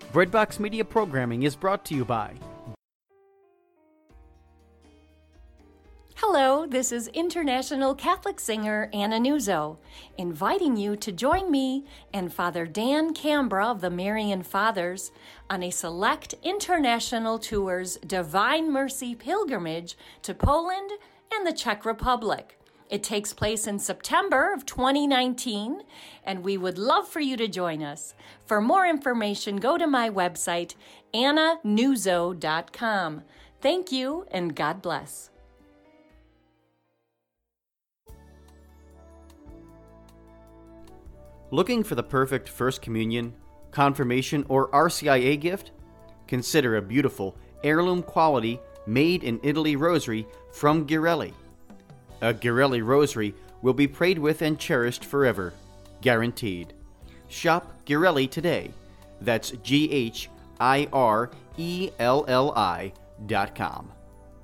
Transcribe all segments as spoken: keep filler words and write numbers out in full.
Breadbox Media programming is brought to you by... Hello, this is international Catholic singer Anna Nuzzo, inviting you to join me and Father Dan Cambra of the Marian Fathers on a select international tour's Divine Mercy pilgrimage to Poland and the Czech Republic. It takes place in September of twenty nineteen, and we would love for you to join us. For more information, go to my website, anna nuzzo dot com. Thank you, and God bless. Looking for the perfect First Communion, Confirmation, or R C I A gift? Consider a beautiful, heirloom quality, made-in-Italy rosary from Ghirelli. A Ghirelli rosary will be prayed with and cherished forever, guaranteed. Shop Ghirelli today. That's G H I R E L L I dot com.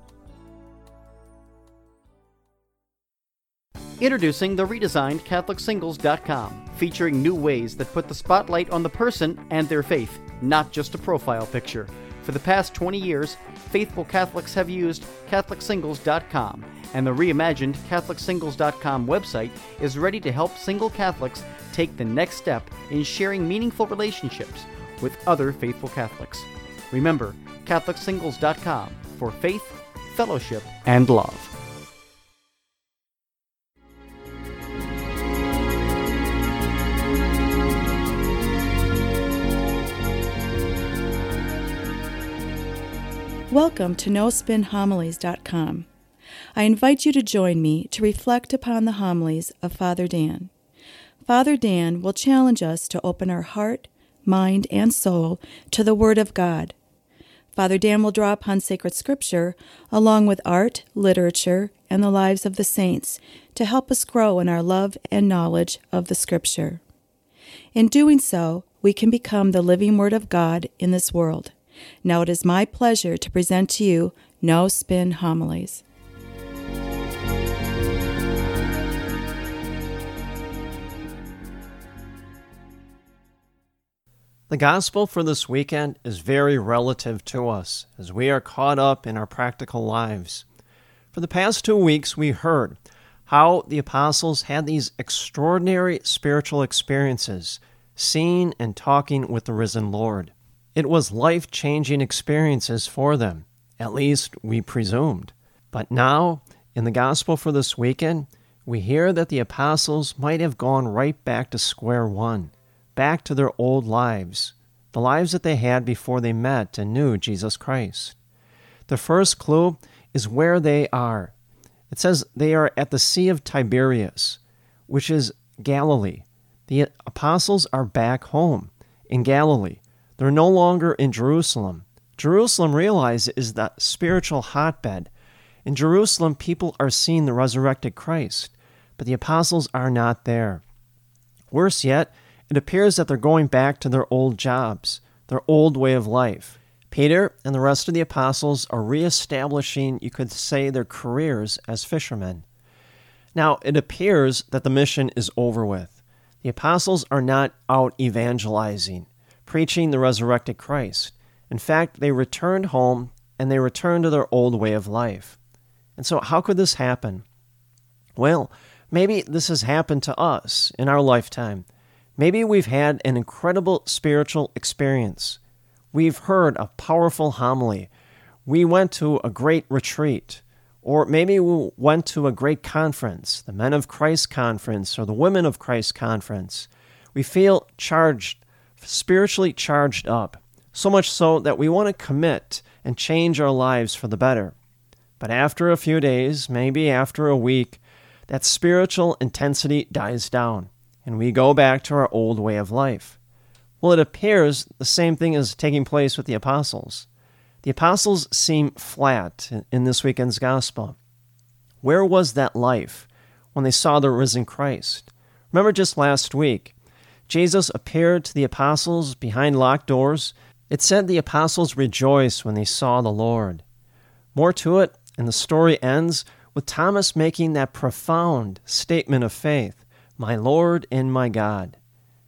Introducing the redesigned Catholic Singles dot com, featuring new ways that put the spotlight on the person and their faith, not just a profile picture. For the past twenty years, faithful Catholics have used Catholic Singles dot com, and the reimagined Catholic Singles dot com website is ready to help single Catholics take the next step in sharing meaningful relationships with other faithful Catholics. Remember, Catholic Singles dot com for faith, fellowship, and love. Welcome to no spin homilies dot com. I invite you to join me to reflect upon the homilies of Father Dan. Father Dan will challenge us to open our heart, mind, and soul to the Word of God. Father Dan will draw upon sacred scripture along with art, literature, and the lives of the saints to help us grow in our love and knowledge of the scripture. In doing so, we can become the living Word of God in this world. Now it is my pleasure to present to you No Spin Homilies. The gospel for this weekend is very relative to us as we are caught up in our practical lives. For the past two weeks, we heard how the apostles had these extraordinary spiritual experiences, seeing and talking with the risen Lord. It was life-changing experiences for them, at least we presumed. But now, in the gospel for this weekend, we hear that the apostles might have gone right back to square one, back to their old lives, the lives that they had before they met and knew Jesus Christ. The first clue is where they are. It says they are at the Sea of Tiberias, which is Galilee. The apostles are back home in Galilee. They're no longer in Jerusalem. Jerusalem, realize, is the spiritual hotbed. In Jerusalem, people are seeing the resurrected Christ, but the apostles are not there. Worse yet, it appears that they're going back to their old jobs, their old way of life. Peter and the rest of the apostles are reestablishing, you could say, their careers as fishermen. Now, it appears that the mission is over with. The apostles are not out evangelizing, preaching the resurrected Christ. In fact, they returned home and they returned to their old way of life. And so how could this happen? Well, maybe this has happened to us in our lifetime. Maybe we've had an incredible spiritual experience. We've heard a powerful homily. We went to a great retreat. Or maybe we went to a great conference, the Men of Christ Conference or the Women of Christ Conference. We feel charged, spiritually charged up, so much so that we want to commit and change our lives for the better. But after a few days, maybe after a week, that spiritual intensity dies down, and we go back to our old way of life. Well, it appears the same thing is taking place with the apostles. The apostles seem flat in this weekend's gospel. Where was that life when they saw the risen Christ? Remember just last week, Jesus appeared to the apostles behind locked doors. It said the apostles rejoiced when they saw the Lord. More to it, and the story ends with Thomas making that profound statement of faith, "My Lord and my God."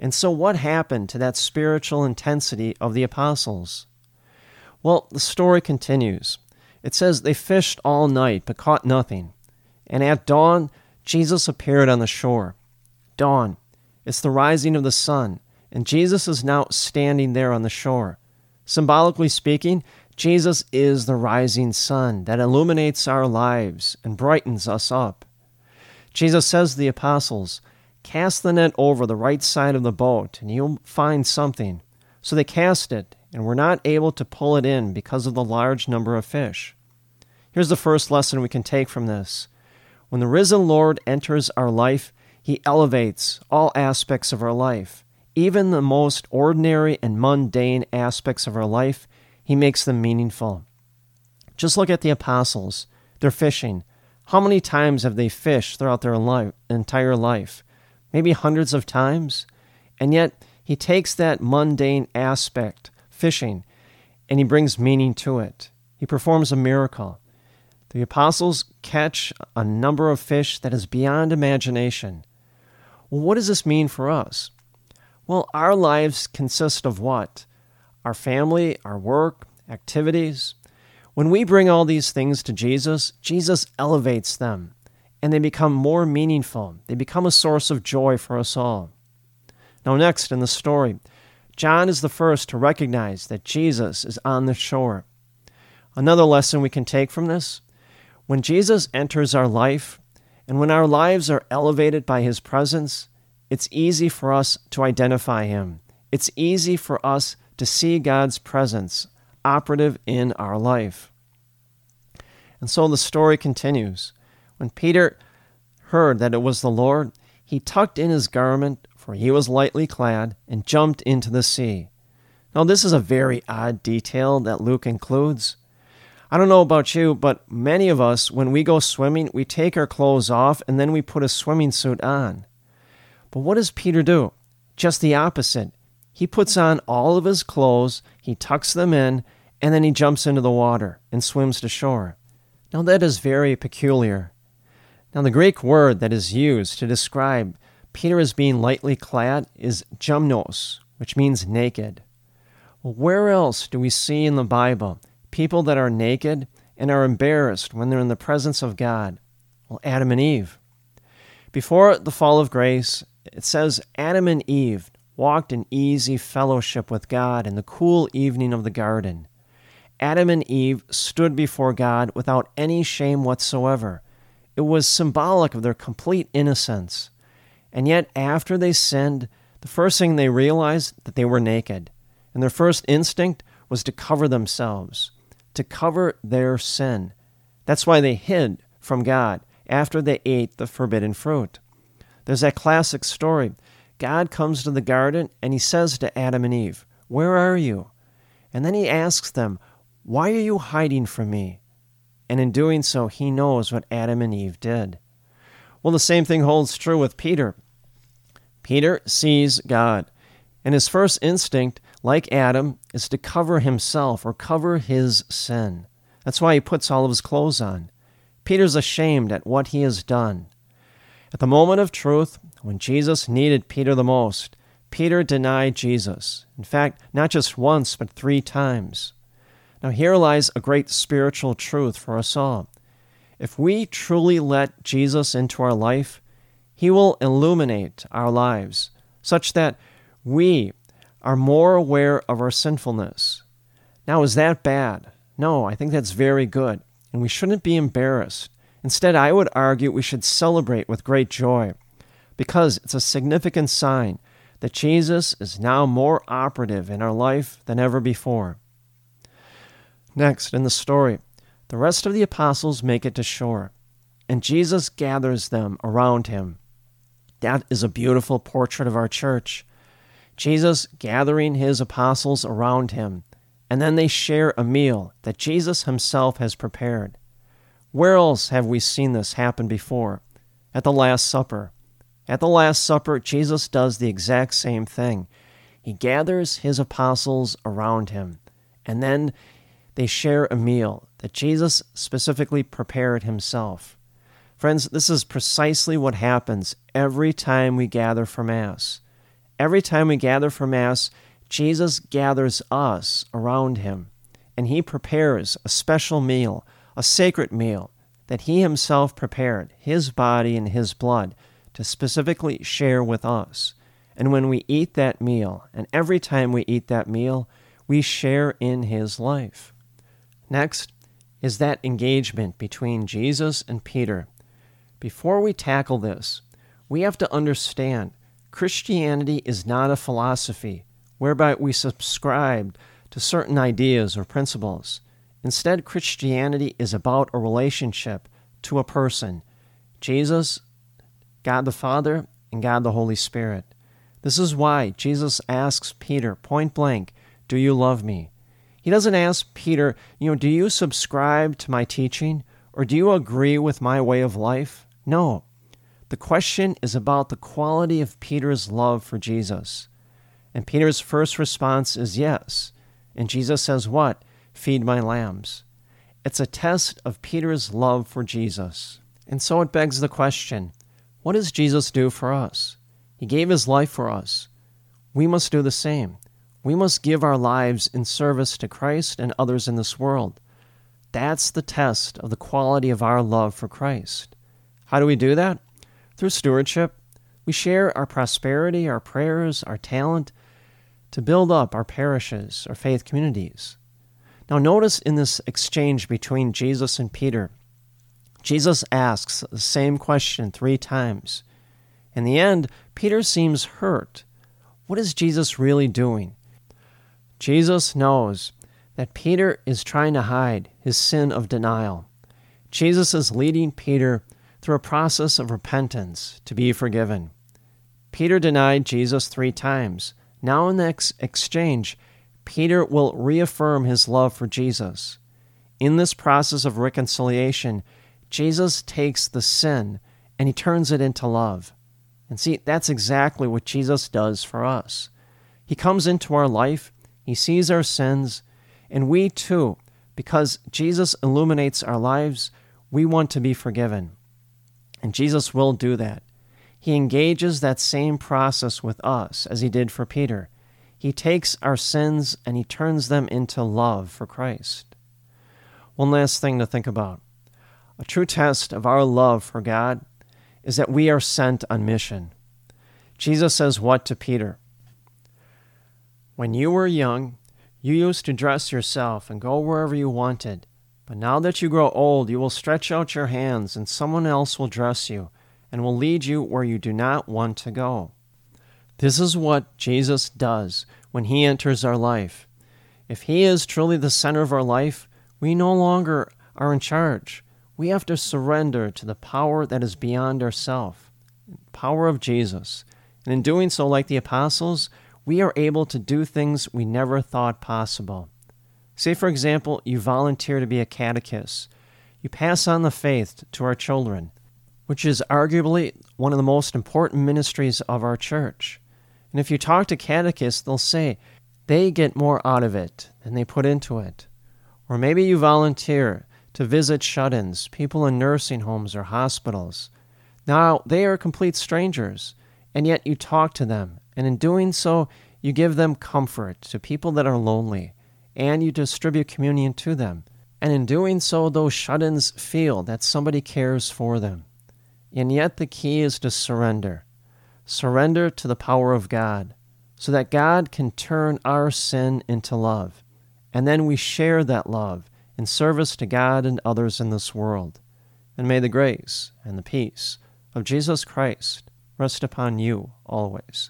And so what happened to that spiritual intensity of the apostles? Well, the story continues. It says they fished all night but caught nothing. And at dawn, Jesus appeared on the shore. Dawn. It's the rising of the sun, and Jesus is now standing there on the shore. Symbolically speaking, Jesus is the rising sun that illuminates our lives and brightens us up. Jesus says to the apostles, "Cast the net over the right side of the boat, and you'll find something." So they cast it, and were not able to pull it in because of the large number of fish. Here's the first lesson we can take from this. When the risen Lord enters our life, He elevates all aspects of our life. Even the most ordinary and mundane aspects of our life, He makes them meaningful. Just look at the apostles. They're fishing. How many times have they fished throughout their life, entire life? Maybe hundreds of times? And yet, He takes that mundane aspect, fishing, and He brings meaning to it. He performs a miracle. The apostles catch a number of fish that is beyond imagination. Well, what does this mean for us? Well, our lives consist of what? Our family, our work, activities. When we bring all these things to Jesus, Jesus elevates them, and they become more meaningful. They become a source of joy for us all. Now, next in the story, John is the first to recognize that Jesus is on the shore. Another lesson we can take from this, when Jesus enters our life, and when our lives are elevated by His presence, it's easy for us to identify Him. It's easy for us to see God's presence operative in our life. And so the story continues. When Peter heard that it was the Lord, he tucked in his garment, for he was lightly clad, and jumped into the sea. Now, this is a very odd detail that Luke includes. I don't know about you, but many of us, when we go swimming, we take our clothes off and then we put a swimming suit on. But what does Peter do? Just the opposite. He puts on all of his clothes, he tucks them in, and then he jumps into the water and swims to shore. Now that is very peculiar. Now the Greek word that is used to describe Peter as being lightly clad is gymnos, which means naked. Well, where else do we see in the Bible people that are naked and are embarrassed when they're in the presence of God? Well, Adam and Eve. Before the fall of grace, it says Adam and Eve walked in easy fellowship with God in the cool evening of the garden. Adam and Eve stood before God without any shame whatsoever. It was symbolic of their complete innocence. And yet, after they sinned, the first thing they realized that they were naked. And their first instinct was to cover themselves, to cover their sin. That's why they hid from God after they ate the forbidden fruit. There's that classic story. God comes to the garden and He says to Adam and Eve, "Where are you?" And then He asks them, "Why are you hiding from me?" And in doing so, He knows what Adam and Eve did. Well, the same thing holds true with Peter. Peter sees God, and his first instinct, like Adam, is to cover himself or cover his sin. That's why he puts all of his clothes on. Peter's ashamed at what he has done. At the moment of truth, when Jesus needed Peter the most, Peter denied Jesus. In fact, not just once, but three times. Now here lies a great spiritual truth for us all. If we truly let Jesus into our life, He will illuminate our lives such that we are more aware of our sinfulness. Now, is that bad? No, I think that's very good, and we shouldn't be embarrassed. Instead, I would argue we should celebrate with great joy because it's a significant sign that Jesus is now more operative in our life than ever before. Next, in the story, the rest of the apostles make it to shore, and Jesus gathers them around Him. That is a beautiful portrait of our church. Jesus gathering His apostles around Him, and then they share a meal that Jesus Himself has prepared. Where else have we seen this happen before? At the Last Supper. At the Last Supper, Jesus does the exact same thing. He gathers His apostles around Him, and then they share a meal that Jesus specifically prepared Himself. Friends, this is precisely what happens every time we gather for Mass. every time we gather for Mass, Jesus gathers us around him, and he prepares a special meal, a sacred meal, that he himself prepared, his body and his blood, to specifically share with us. And when we eat that meal, and every time we eat that meal, we share in his life. Next is that engagement between Jesus and Peter. Before we tackle this, we have to understand Christianity is not a philosophy whereby we subscribe to certain ideas or principles. Instead, Christianity is about a relationship to a person, Jesus, God the Father, and God the Holy Spirit. This is why Jesus asks Peter point blank, "Do you love me?" He doesn't ask Peter, you know, "Do you subscribe to my teaching? Or do you agree with my way of life?" No. The question is about the quality of Peter's love for Jesus. And Peter's first response is yes. And Jesus says what? "Feed my lambs." It's a test of Peter's love for Jesus. And so it begs the question, what does Jesus do for us? He gave his life for us. We must do the same. We must give our lives in service to Christ and others in this world. That's the test of the quality of our love for Christ. How do we do that? Through stewardship. We share our prosperity, our prayers, our talent to build up our parishes, our faith communities. Now notice in this exchange between Jesus and Peter, Jesus asks the same question three times. In the end, Peter seems hurt. What is Jesus really doing? Jesus knows that Peter is trying to hide his sin of denial. Jesus is leading Peter through a process of repentance to be forgiven. Peter denied Jesus three times. Now in the ex- exchange, Peter will reaffirm his love for Jesus. In this process of reconciliation, Jesus takes the sin and he turns it into love. And see, that's exactly what Jesus does for us. He comes into our life, he sees our sins, and we too, because Jesus illuminates our lives, we want to be forgiven. And Jesus will do that. He engages that same process with us as he did for Peter. He takes our sins and he turns them into love for Christ. One last thing to think about. A true test of our love for God is that we are sent on mission. Jesus says what to Peter? "When you were young, you used to dress yourself and go wherever you wanted. But now that you grow old, you will stretch out your hands, and someone else will dress you and will lead you where you do not want to go." This is what Jesus does when he enters our life. If he is truly the center of our life, we no longer are in charge. We have to surrender to the power that is beyond ourselves, the power of Jesus. And in doing so, like the apostles, we are able to do things we never thought possible. Say, for example, you volunteer to be a catechist. You pass on the faith to our children, which is arguably one of the most important ministries of our church. And if you talk to catechists, they'll say they get more out of it than they put into it. Or maybe you volunteer to visit shut-ins, people in nursing homes or hospitals. Now, they are complete strangers, and yet you talk to them, and in doing so, you give them comfort to people that are lonely, and you distribute communion to them. And in doing so, those shut-ins feel that somebody cares for them. And yet the key is to surrender. Surrender to the power of God, so that God can turn our sin into love. And then we share that love in service to God and others in this world. And may the grace and the peace of Jesus Christ rest upon you always.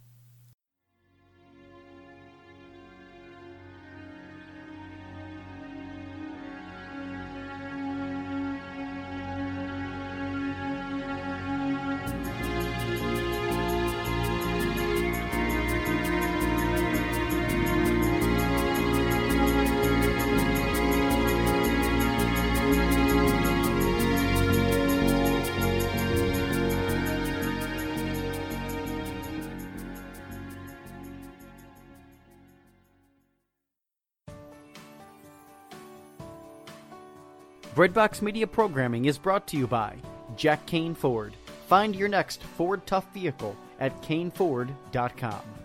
Breadbox Media programming is brought to you by Jack Kane Ford. Find your next Ford Tough vehicle at kane ford dot com.